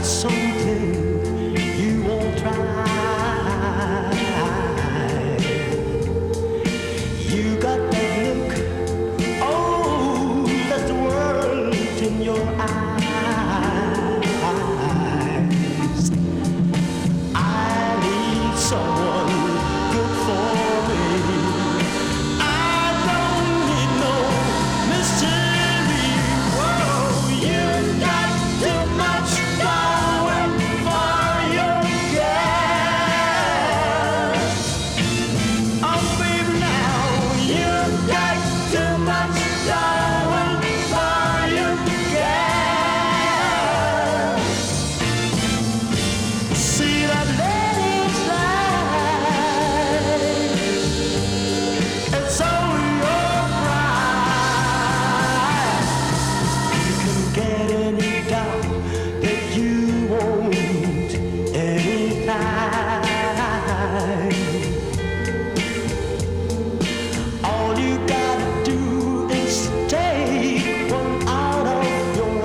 something you won't try. You got that look, oh, that's the world in your eyes. I need someone good for me. I don't need no mystery. Whoa, you got too much going for your girl. Oh, baby, now you got too much going for your girl. See that lady slide? It's only your pride. You can get any doubt that you won't anytime. All you gotta do is take one out of your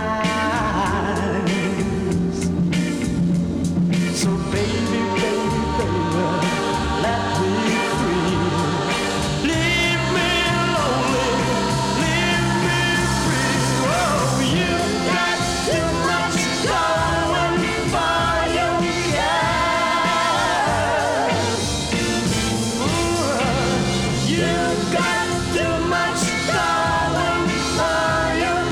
eyes. So baby, baby, baby, let me free. Leave me lonely, leave me free. Oh, you got too much going for your girl. Ooh, you got too much going for your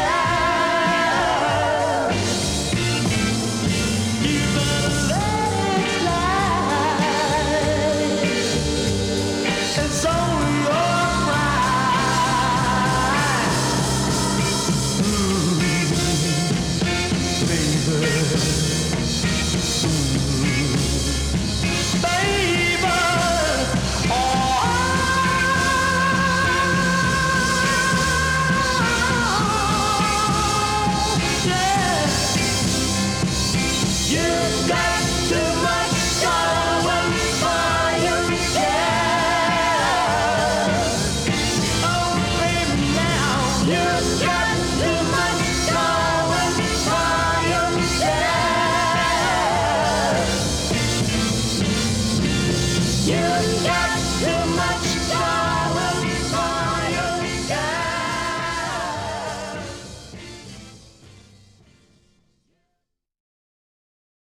girl. You better let it slide. It's only your pride, baby.